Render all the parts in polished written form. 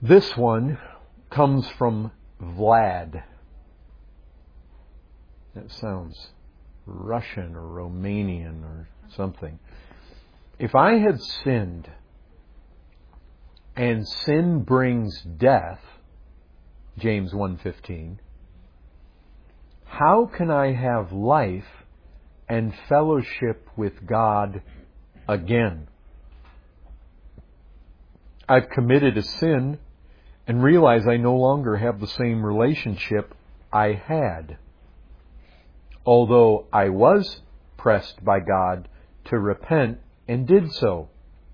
This one comes from Vlad. That sounds Russian or Romanian or something. If I had sinned and sin brings death, James 1:15, how can I have life and fellowship with God again? I've committed a sin and realize I no longer have the same relationship I had, although I was pressed by God to repent and did so.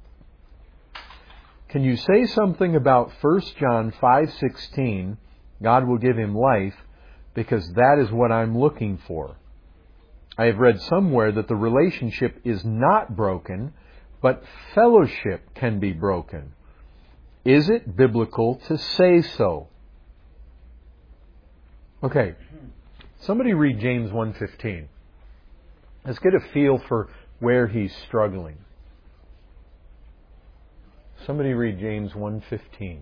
Can you say something about 1 John 5:16, God will give him life, because that is what I'm looking for? I have read somewhere that the relationship is not broken, but fellowship can be broken. Is it biblical to say so? Okay, somebody read James 1:15. Let's get a feel for where he's struggling. Somebody read James 1:15.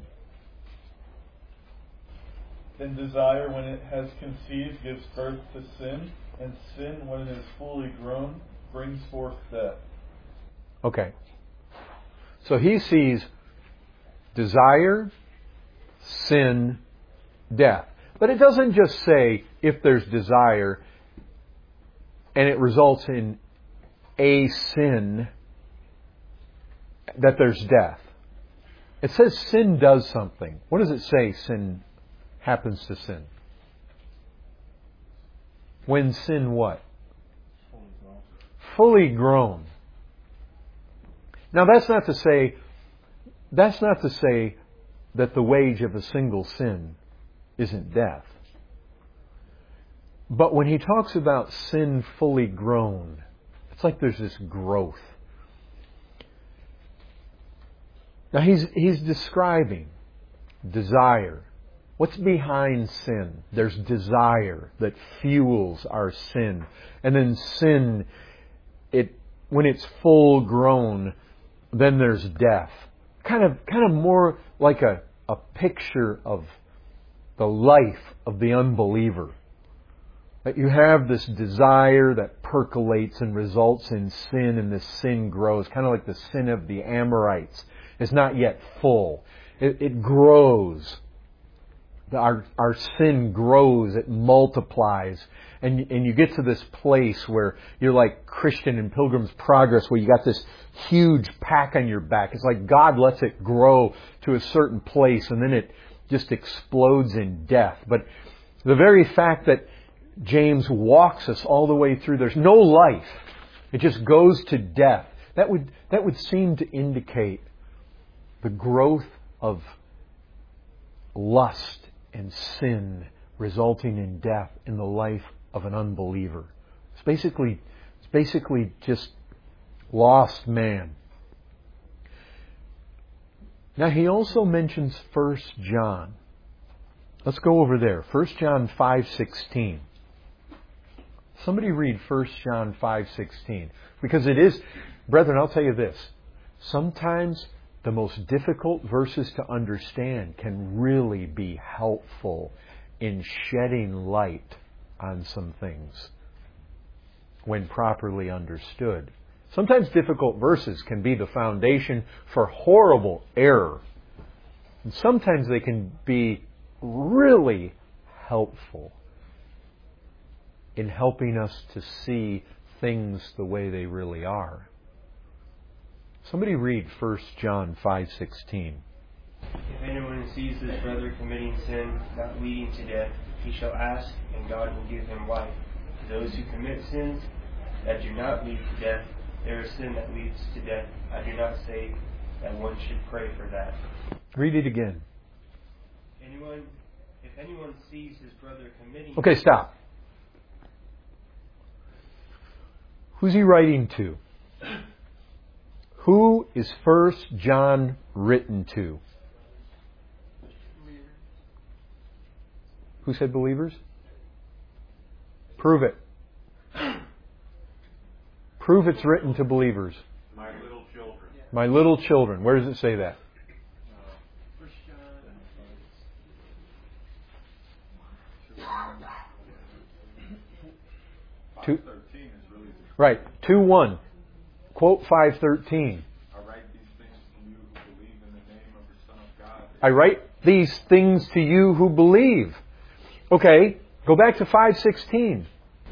Then desire, when it has conceived, gives birth to sin, and sin, when it is fully grown, brings forth death. Okay. So he sees desire, sin, death. But it doesn't just say if there's desire and it results in a sin that there's death. It says sin does something. What does it say sin happens to sin? When sin what? Fully grown. Now that's not to say that the wage of a single sin isn't death. But when he talks about sin fully grown, it's like there's this growth. Now he's describing desire. What's behind sin? There's desire that fuels our sin. And then sin, when it's full grown, then there's death. Kind of more like a picture of the life of the unbeliever. That you have this desire that percolates and results in sin, and this sin grows. Kind of like the sin of the Amorites. It's not yet full. It grows. Our sin grows. It multiplies. And you get to this place where you're like Christian in Pilgrim's Progress, where you got this huge pack on your back. It's like God lets it grow to a certain place, and then it just explodes in death. But the very fact that James walks us all the way through, there's no life. It just goes to death. That would seem to indicate the growth of lust and sin resulting in death in the life of an unbeliever. It's basically just lost man. Now he also mentions 1 John. Let's go over there. 1 John 5:16. Somebody read 1 John 5:16. Because it is, brethren, I'll tell you this. Sometimes the most difficult verses to understand can really be helpful in shedding light on some things when properly understood. Sometimes difficult verses can be the foundation for horrible error. And sometimes they can be really helpful in helping us to see things the way they really are. Somebody read 1 John 5:16. If anyone sees his brother committing sin not leading to death, he shall ask, and God will give him life. To those who commit sins that do not lead to death, there is sin that leads to death. I do not say that one should pray for that. Read it again. If anyone sees his brother committing... Okay, stop. Who's he writing to? Who is 1 John written to? Who said believers? Prove it. Prove it's written to believers. My little children. My little children. Where does it say that? 2, 5:13 is really the right, 2:1. Quote 5:13. I write these things to you who believe in the name of the Son of God. I write these things to you who believe. Okay, go back to 5:16.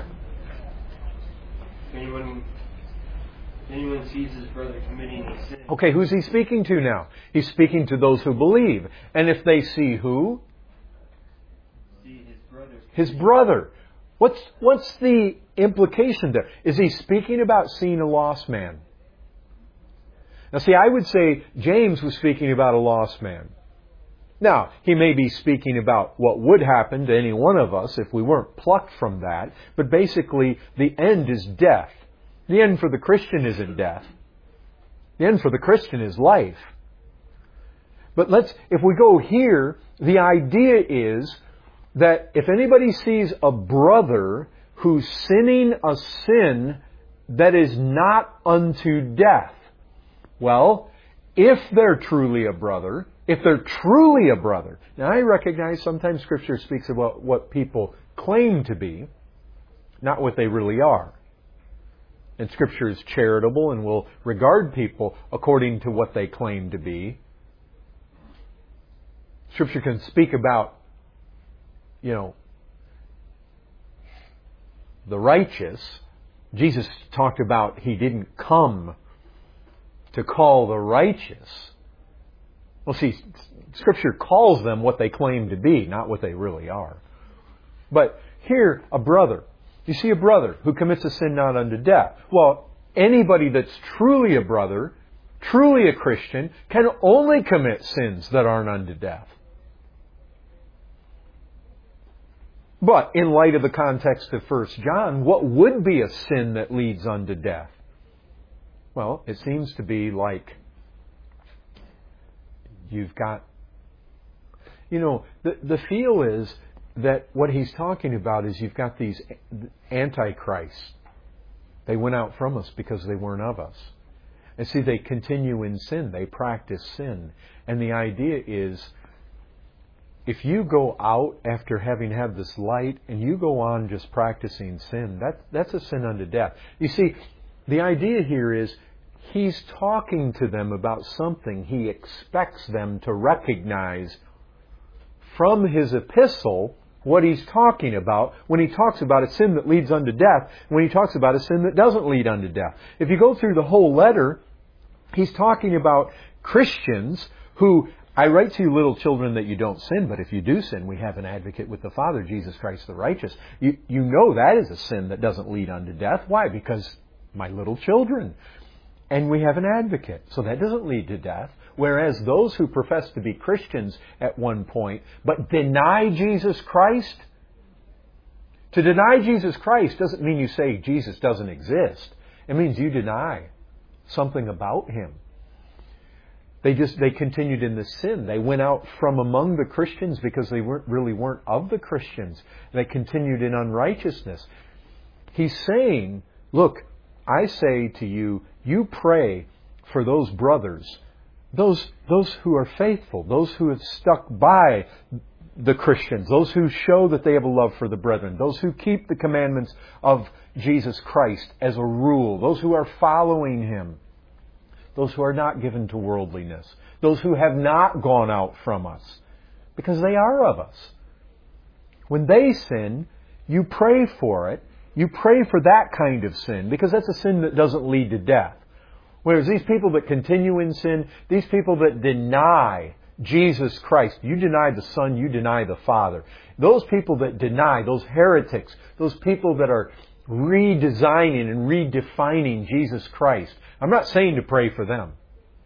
If anyone sees his brother committing a sin, Okay, who's he speaking to now? He's speaking to those who believe. And if they see who? see his brother. His brother. What's the implication there? Is he speaking about seeing a lost man? Now see, I would say James was speaking about a lost man. Now, he may be speaking about what would happen to any one of us if we weren't plucked from that, but basically the end is death. The end for the Christian isn't death. The end for the Christian is life. But if we go here, the idea is that if anybody sees a brother who's sinning a sin that is not unto death, well, if they're truly a brother, now I recognize sometimes Scripture speaks about what people claim to be, not what they really are. And Scripture is charitable and will regard people according to what they claim to be. Scripture can speak about, the righteous. Jesus talked about He didn't come to call the righteous. Well, see, Scripture calls them what they claim to be, not what they really are. But here, a brother. You see a brother who commits a sin not unto death. Well, anybody that's truly a brother, truly a Christian, can only commit sins that aren't unto death. But in light of the context of 1 John, what would be a sin that leads unto death? Well, it seems to be like you've got... the feel is that what he's talking about is you've got these antichrists. They went out from us because they weren't of us. And see, they continue in sin. They practice sin. And the idea is, if you go out after having had this light and you go on just practicing sin, that's a sin unto death. You see, the idea here is he's talking to them about something he expects them to recognize from his epistle, what he's talking about when he talks about a sin that leads unto death, when he talks about a sin that doesn't lead unto death. If you go through the whole letter, he's talking about Christians who, I write to you little children that you don't sin, but if you do sin, we have an advocate with the Father, Jesus Christ the righteous. You know that is a sin that doesn't lead unto death. Why? Because my little children. And we have an advocate. So that doesn't lead to death. Whereas those who profess to be Christians at one point, but deny Jesus Christ, to deny Jesus Christ doesn't mean you say Jesus doesn't exist. It means you deny something about Him. They continued in the sin. They went out from among the Christians because they weren't of the Christians. They continued in unrighteousness. He's saying, look, I say to you, you pray for those brothers, those who are faithful, those who have stuck by the Christians, those who show that they have a love for the brethren, those who keep the commandments of Jesus Christ as a rule, those who are following Him, those who are not given to worldliness, those who have not gone out from us, because they are of us. When they sin, you pray for it. You pray for that kind of sin, because that's a sin that doesn't lead to death. Whereas these people that continue in sin, these people that deny Jesus Christ, you deny the Son, you deny the Father. Those people that deny, those heretics, those people that are redesigning and redefining Jesus Christ, I'm not saying to pray for them.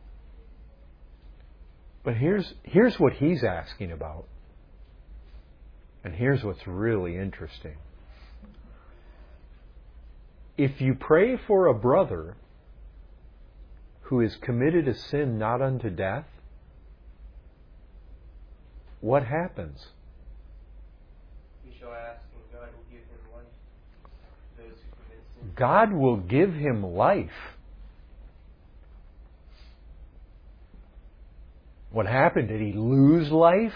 But here's what he's asking about. And here's what's really interesting. If you pray for a brother who has committed a sin not unto death, what happens? He shall ask, and God will give him life. Those who commit sin. God will give him life. What happened? Did he lose life?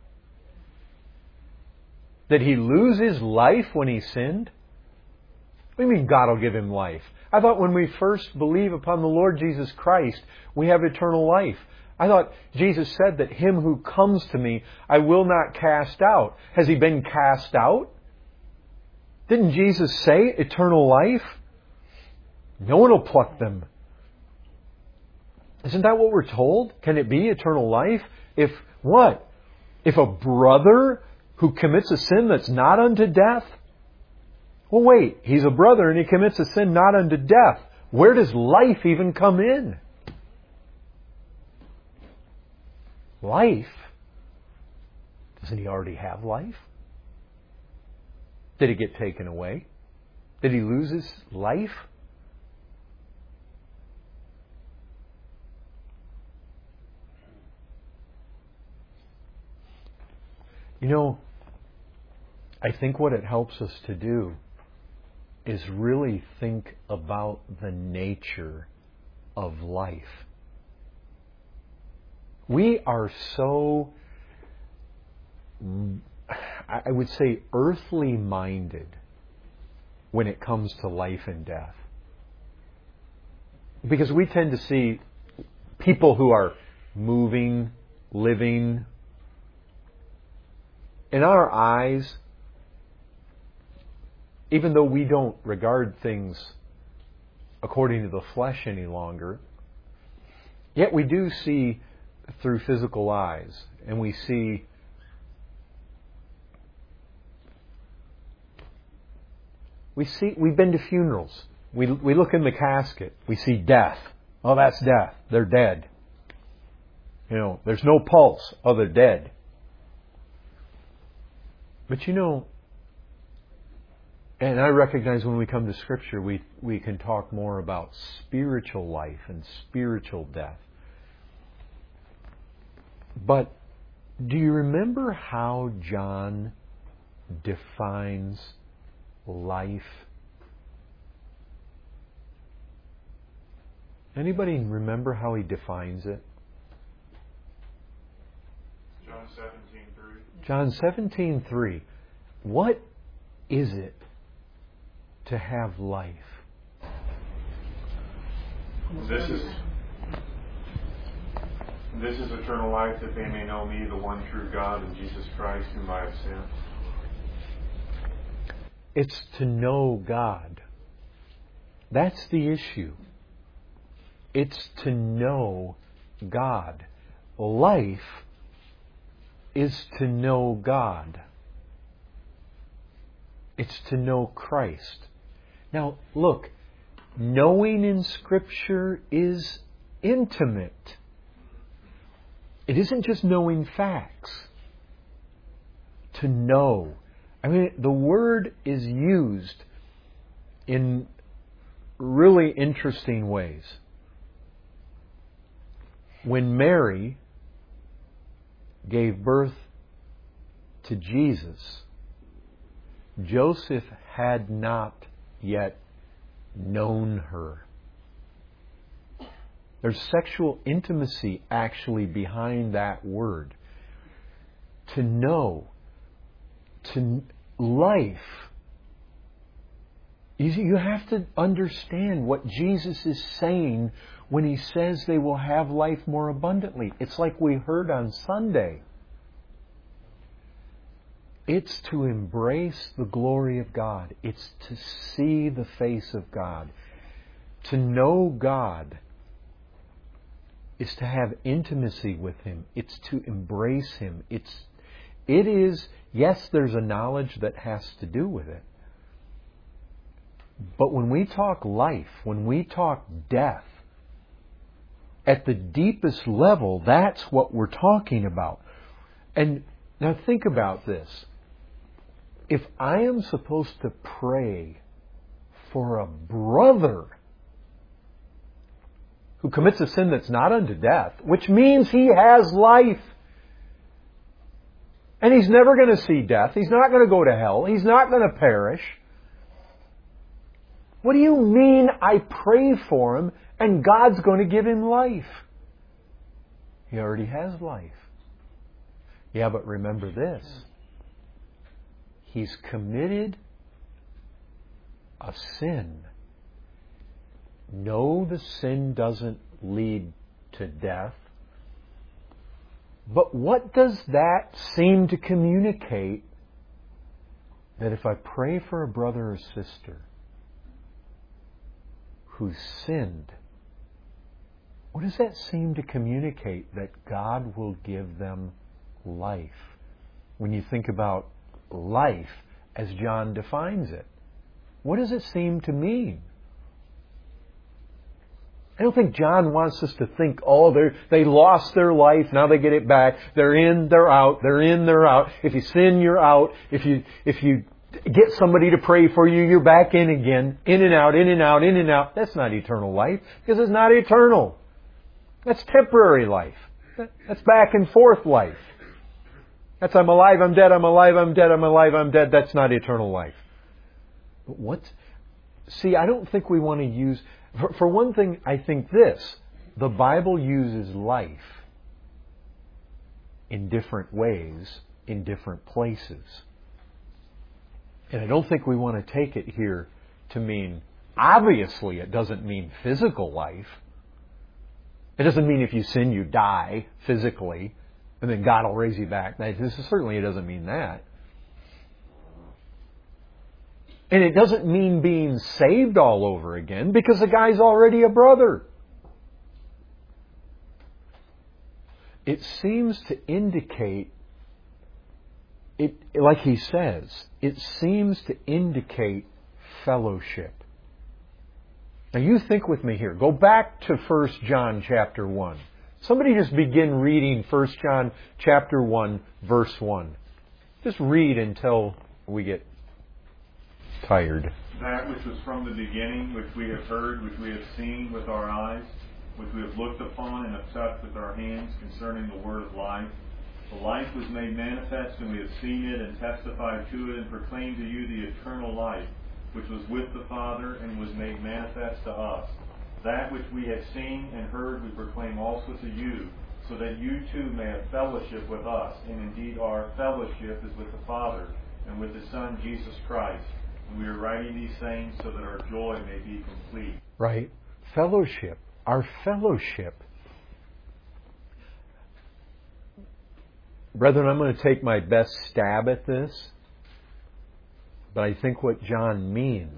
Did he lose his life when he sinned? What do you mean God will give him life? I thought when we first believe upon the Lord Jesus Christ, we have eternal life. I thought Jesus said that him who comes to me, I will not cast out. Has he been cast out? Didn't Jesus say eternal life? No one will pluck them. Isn't that what we're told? Can it be eternal life? If what? If a brother who commits a sin that's not unto death? Well, wait, he's a brother and he commits a sin not unto death. Where does life even come in? Life? Doesn't he already have life? Did it get taken away? Did he lose his life? You know, I think what it helps us to do is really think about the nature of life. We are so, I would say, earthly minded when it comes to life and death. Because we tend to see people who are moving, living. In our eyes, even though we don't regard things according to the flesh any longer, yet we do see through physical eyes, and we've been to funerals. We look in the casket. We see death. Oh, that's death. They're dead. You know, there's no pulse. Oh, they're dead. But you know, and I recognize when we come to Scripture, we can talk more about spiritual life and spiritual death. But do you remember how John defines life? Anybody remember how he defines it? John 17:3. John 17:3. What is it to have life? This is eternal life, that they may know me, the one true God, and Jesus Christ, whom I have sent. It's to know God. That's the issue. It's to know God. Life is to know God. It's to know Christ. Now, look, knowing in Scripture is intimate. It isn't just knowing facts. To know. I mean, the word is used in really interesting ways. When Mary gave birth to Jesus, Joseph had not yet known her. There's sexual intimacy actually behind that word. To know, to life. You have to understand what Jesus is saying when He says they will have life more abundantly. It's like we heard on Sunday. It's to embrace the glory of God. It's to see the face of God. To know God is to have intimacy with Him. It's to embrace Him. It is, yes, there's a knowledge that has to do with it. But when we talk life, when we talk death, at the deepest level, that's what we're talking about. And now think about this. If I am supposed to pray for a brother who commits a sin that's not unto death, which means he has life, and he's never going to see death, he's not going to go to hell, he's not going to perish. What do you mean I pray for him and God's going to give him life? He already has life. Yeah, but remember this. He's committed a sin. No, the sin doesn't lead to death. But what does that seem to communicate? That if I pray for a brother or sister who's sinned, what does that seem to communicate? That God will give them life. When you think about life as John defines it, what does it seem to mean? I don't think John wants us to think, they lost their life, now they get it back. They're in, they're out, they're in, they're out. If you sin, you're out. If you get somebody to pray for you, you're back in again. In and out, in and out, in and out. That's not eternal life, because it's not eternal. That's temporary life. That's back and forth life. That's I'm alive, I'm dead, I'm alive, I'm dead, I'm alive, I'm dead. That's not eternal life. But I don't think we want to use... For one thing, I think the Bible uses life in different ways, in different places. And I don't think we want to take it here to mean, obviously it doesn't mean physical life. It doesn't mean if you sin you die physically and then God will raise you back. Certainly it doesn't mean that. And it doesn't mean being saved all over again, because the guy's already a brother. It seems to indicate, like he says, it seems to indicate fellowship. Now you think with me here. Go back to 1 John chapter 1. Somebody just begin reading 1 John chapter 1, verse 1. Just read until we get tired. That which was from the beginning, which we have heard, which we have seen with our eyes, which we have looked upon and have touched with our hands concerning the word of life. The life was made manifest, and we have seen it and testified to it and proclaimed to you the eternal life, which was with the Father and was made manifest to us. That which we have seen and heard we proclaim also to you, so that you too may have fellowship with us. And indeed our fellowship is with the Father and with His Son Jesus Christ. And we are writing these things so that our joy may be complete. Right. Fellowship. Our fellowship. Brethren, I'm going to take my best stab at this. But I think what John means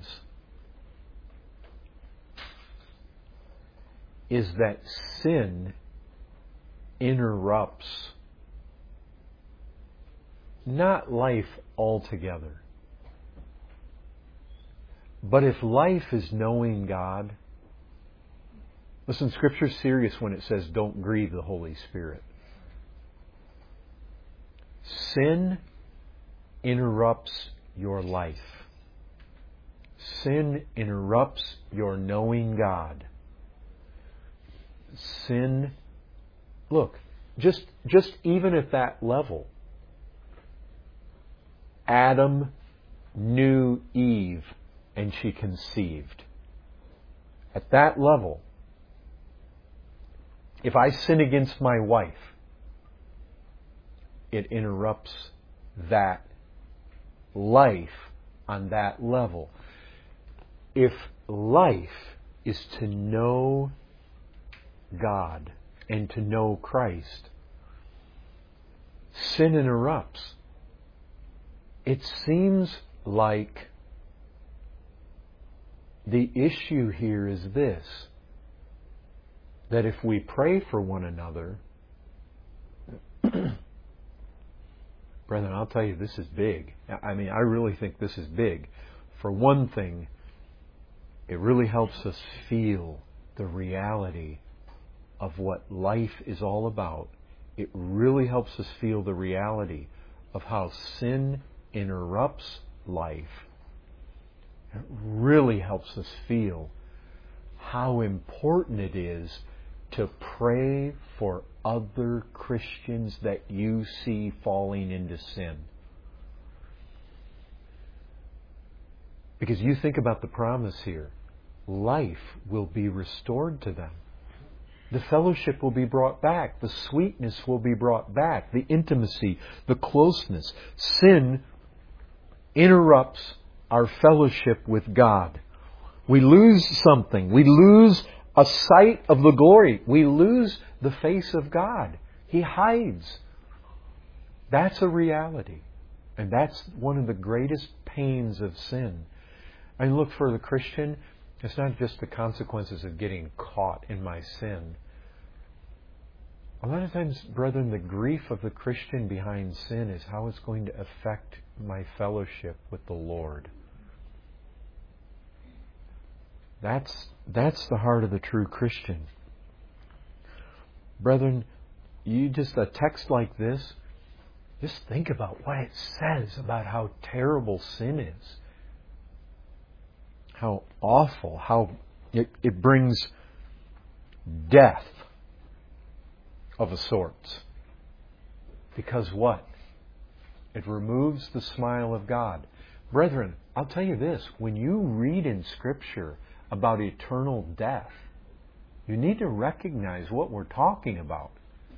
is that sin interrupts not life altogether. But if life is knowing God, listen, Scripture's serious when it says don't grieve the Holy Spirit. Sin interrupts your life. Sin interrupts your knowing God. Sin, look, just even at that level, Adam knew Eve and she conceived. At that level, if I sin against my wife, it interrupts that life on that level. If life is to know God and to know Christ, sin interrupts. It seems like the issue here is this, that if we pray for one another, brethren, I'll tell you, this is big. I mean, I really think this is big. For one thing, it really helps us feel the reality of what life is all about. It really helps us feel the reality of how sin interrupts life. It really helps us feel how important it is to pray for other Christians that you see falling into sin. Because you think about the promise here, life will be restored to them. The fellowship will be brought back. The sweetness will be brought back. The intimacy, the closeness. Sin interrupts our fellowship with God. We lose something. We lose a sight of the glory. We lose the face of God. He hides. That's a reality. And that's one of the greatest pains of sin. I look, for the Christian, it's not just the consequences of getting caught in my sin. A lot of times, brethren, the grief of the Christian behind sin is how it's going to affect my fellowship with the Lord. That's the heart of the true Christian. Brethren, a text like this, just think about what it says about how terrible sin is. How awful, how it brings death of a sort. Because what? It removes the smile of God. Brethren, I'll tell you this, when you read in Scripture about eternal death, you need to recognize what we're talking about.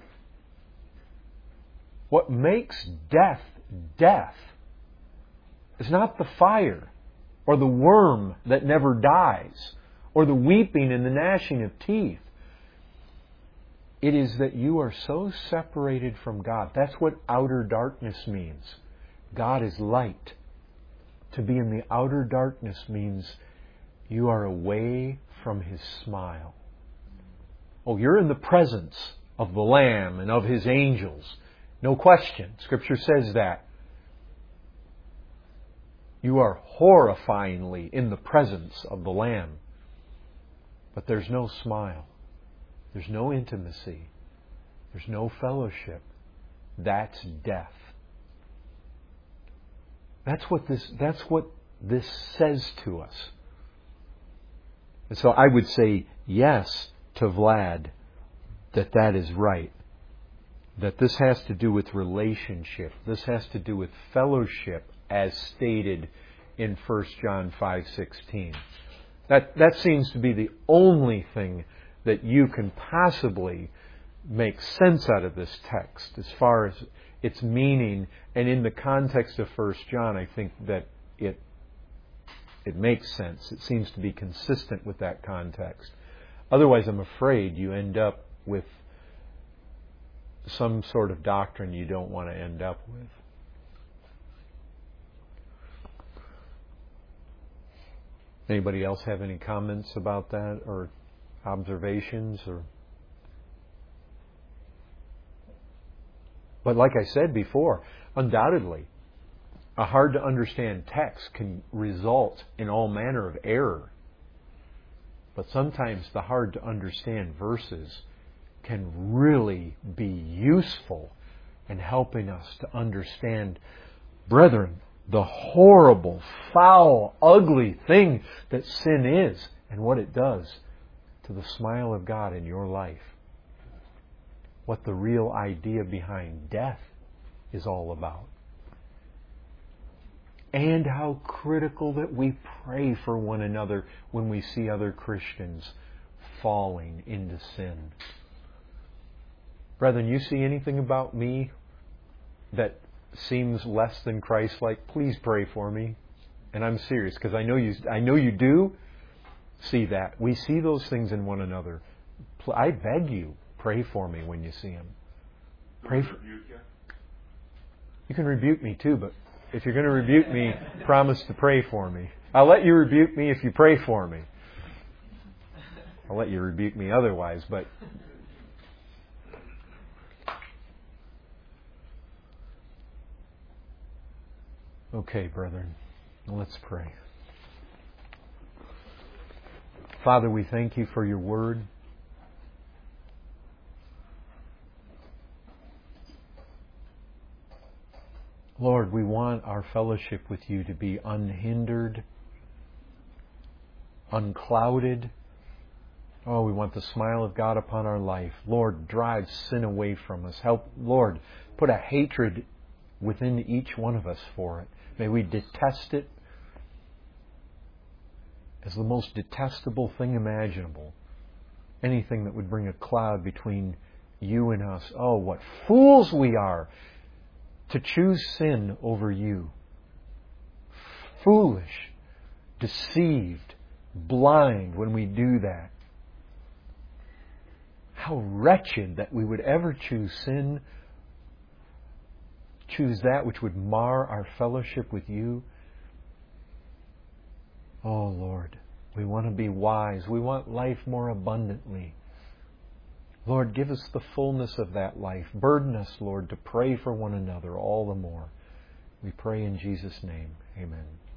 What makes death death is not the fire or the worm that never dies or the weeping and the gnashing of teeth. It is that you are so separated from God. That's what outer darkness means. God is light. To be in the outer darkness means you are away from His smile. Oh, you're in the presence of the Lamb and of His angels. No question. Scripture says that. You are horrifyingly in the presence of the Lamb. But there's no smile. There's no intimacy. There's no fellowship. That's death. That's what this says to us. And so I would say yes to Vlad that is right. That this has to do with relationship. This has to do with fellowship as stated in 1 John 5:16. That seems to be the only thing that you can possibly make sense out of this text as far as its meaning. And in the context of 1 John, I think that it makes sense. It seems to be consistent with that context. Otherwise, I'm afraid you end up with some sort of doctrine you don't want to end up with. Anybody else have any comments about that or observations? But like I said before, undoubtedly, a hard to understand text can result in all manner of error. But sometimes the hard to understand verses can really be useful in helping us to understand, brethren, the horrible, foul, ugly thing that sin is and what it does to the smile of God in your life. What the real idea behind death is all about. And how critical that we pray for one another when we see other Christians falling into sin. Brethren, you see anything about me that seems less than Christ-like, please pray for me. And I'm serious, because I know you do see that. We see those things in one another. I beg you, pray for me when you see them. Pray for you can rebuke me too, but if you're going to rebuke me, promise to pray for me. I'll let you rebuke me if you pray for me. I'll let you rebuke me otherwise, but okay, brethren, let's pray. Father, we thank you for your word. Lord, we want our fellowship with you to be unhindered, unclouded. Oh, we want the smile of God upon our life. Lord, drive sin away from us. Help, Lord, put a hatred within each one of us for it. May we detest it as the most detestable thing imaginable. Anything that would bring a cloud between you and us. Oh, what fools we are to choose sin over you. foolish, deceived, blind when we do that. How wretched that we would ever choose sin, choose that which would mar our fellowship with You. Oh Lord, we want to be wise. We want life more abundantly. Lord, give us the fullness of that life. Burden us, Lord, to pray for one another all the more. We pray in Jesus' name. Amen.